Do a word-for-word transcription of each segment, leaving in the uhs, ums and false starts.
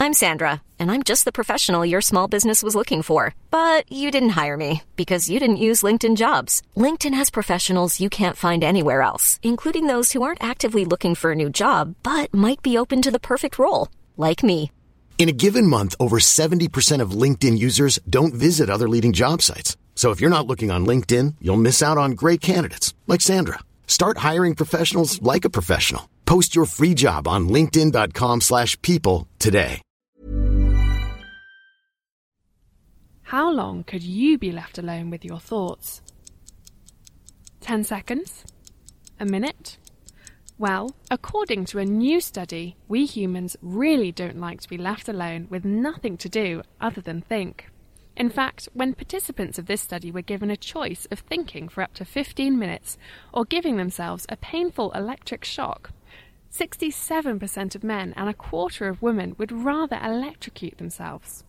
I'm Sandra, and I'm just the professional your small business was looking for. But you didn't hire me because you didn't use LinkedIn Jobs. LinkedIn has professionals you can't find anywhere else, including those who aren't actively looking for a new job, but might be open to the perfect role, like me. In a given month, over seventy percent of LinkedIn users don't visit other leading job sites. So if you're not looking on LinkedIn, you'll miss out on great candidates like Sandra. Start hiring professionals like a professional. Post your free job on linkedin.com slash people today. How long could you be left alone with your thoughts? Ten seconds? A minute? Well, according to a new study, we humans really don't like to be left alone with nothing to do other than think. In fact, when participants of this study were given a choice of thinking for up to fifteen minutes or giving themselves a painful electric shock, sixty-seven percent of men and a quarter of women would rather electrocute themselves.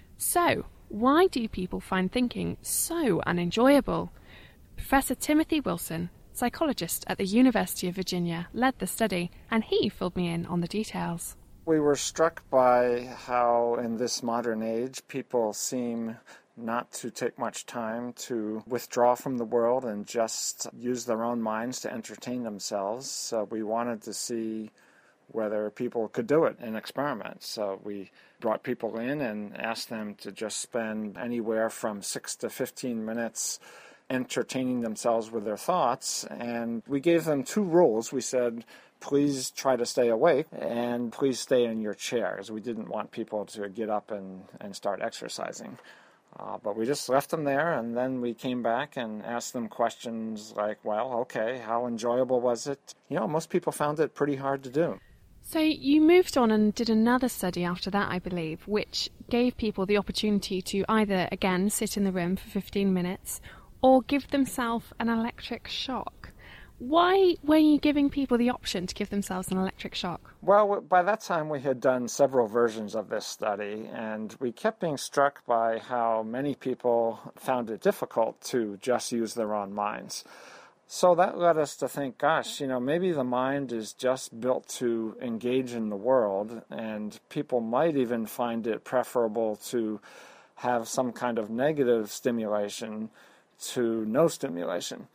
So, why do people find thinking so unenjoyable? Professor Timothy Wilson, psychologist at the University of Virginia, led the study, and he filled me in on the details. We were struck by how in this modern age people seem not to take much time to withdraw from the world and just use their own minds to entertain themselves. So we wanted to see whether people could do it in experiments. So we brought people in and asked them to just spend anywhere from six to fifteen minutes entertaining themselves with their thoughts. And we gave them two rules. We said, please try to stay awake and please stay in your chair, because we didn't want people to get up and, and start exercising. Uh, but we just left them there, and then we came back and asked them questions like, well, okay, how enjoyable was it? You know, most people found it pretty hard to do. So you moved on and did another study after that, I believe, which gave people the opportunity to either, again, sit in the room for fifteen minutes or give themselves an electric shock. Why were you giving people the option to give themselves an electric shock? Well, by that time we had done several versions of this study, and we kept being struck by how many people found it difficult to just use their own minds. So that led us to think, gosh, you know, maybe the mind is just built to engage in the world, and people might even find it preferable to have some kind of negative stimulation to no stimulation.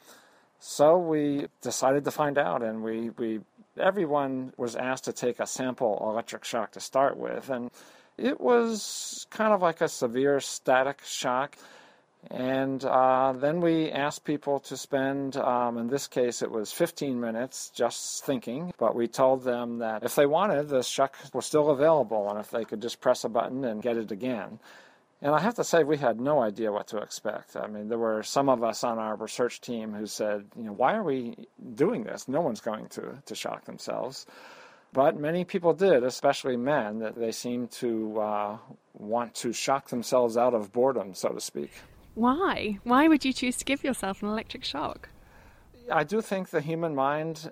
So we decided to find out, and we, we everyone was asked to take a sample electric shock to start with, and it was kind of like a severe static shock. And uh, then we asked people to spend, um, in this case it was fifteen minutes just thinking, but we told them that if they wanted, the shock was still available, and if they could just press a button and get it again. And I have to say, we had no idea what to expect. I mean, there were some of us on our research team who said, you know, why are we doing this? No one's going to, to shock themselves. But many people did, especially men, that they seemed to uh, want to shock themselves out of boredom, so to speak. Why? Why would you choose to give yourself an electric shock? I do think the human mind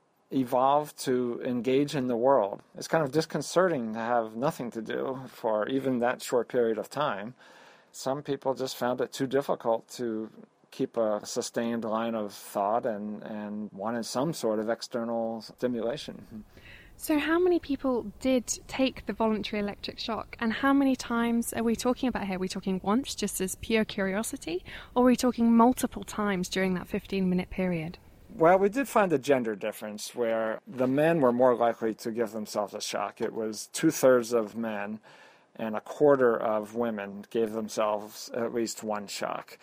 evolved to engage in the world. It's kind of disconcerting to have nothing to do for even that short period of time. Some people just found it too difficult to keep a sustained line of thought and, and wanted some sort of external stimulation. So how many people did take the voluntary electric shock, and how many times are we talking about here? Are we talking once, just as pure curiosity, or are we talking multiple times during that fifteen-minute period? Well, we did find a gender difference where the men were more likely to give themselves a shock. It was two-thirds of men and a quarter of women gave themselves at least one shock.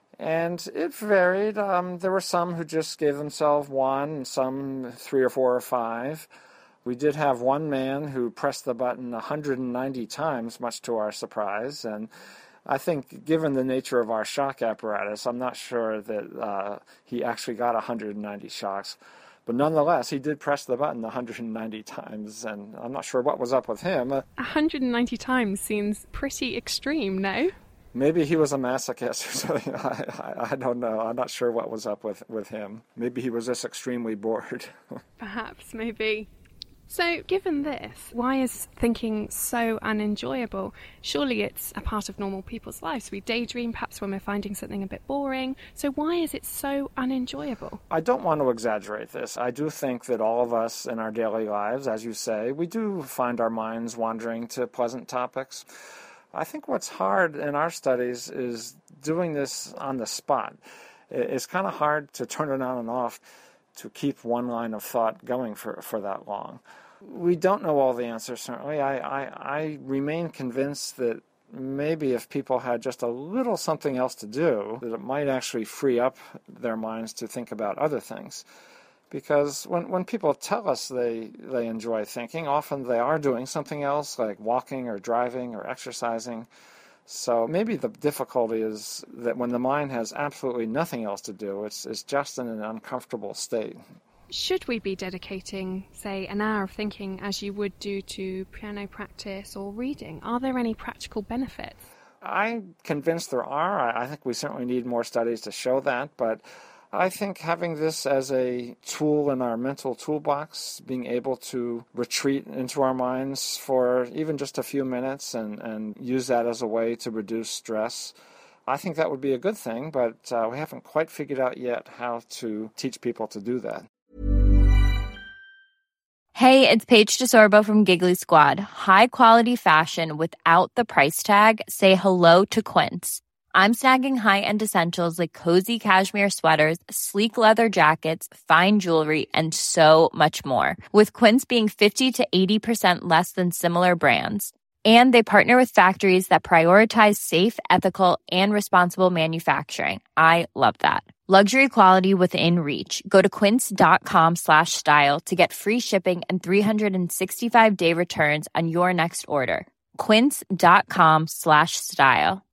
And it varied. Um, there were some who just gave themselves one, some three or four or five. We did have one man who pressed the button one hundred ninety times, much to our surprise, and I think given the nature of our shock apparatus, I'm not sure that uh, he actually got one hundred ninety shocks. But nonetheless, he did press the button one hundred ninety times, and I'm not sure what was up with him. one hundred ninety times seems pretty extreme, no? Maybe he was a masochist or something. I, I, I don't know. I'm not sure what was up with, with him. Maybe he was just extremely bored. Perhaps, maybe. So, given this, why is thinking so unenjoyable? Surely it's a part of normal people's lives. We daydream perhaps when we're finding something a bit boring. So why is it so unenjoyable? I don't want to exaggerate this. I do think that all of us in our daily lives, as you say, we do find our minds wandering to pleasant topics. I think what's hard in our studies is doing this on the spot. It's kind of hard to turn it on and off to keep one line of thought going for, for that long. We don't know all the answers, certainly. I, I, I remain convinced that maybe if people had just a little something else to do, that it might actually free up their minds to think about other things. Because when, when people tell us they, they enjoy thinking, often they are doing something else, like walking or driving or exercising. So maybe the difficulty is that when the mind has absolutely nothing else to do, it's, it's just in an uncomfortable state. Should we be dedicating, say, an hour of thinking as you would do to piano practice or reading? Are there any practical benefits? I'm convinced there are. I think we certainly need more studies to show that, but I think having this as a tool in our mental toolbox, being able to retreat into our minds for even just a few minutes and, and use that as a way to reduce stress, I think that would be a good thing, but uh, we haven't quite figured out yet how to teach people to do that. Hey, it's Paige DeSorbo from Giggly Squad. High quality fashion without the price tag. Say hello to Quince. I'm snagging high-end essentials like cozy cashmere sweaters, sleek leather jackets, fine jewelry, and so much more. With Quince being fifty to eighty percent less than similar brands. And they partner with factories that prioritize safe, ethical, and responsible manufacturing. I love that. Luxury quality within reach. Go to quince.com slash style to get free shipping and three sixty-five day returns on your next order. Quince.com slash style.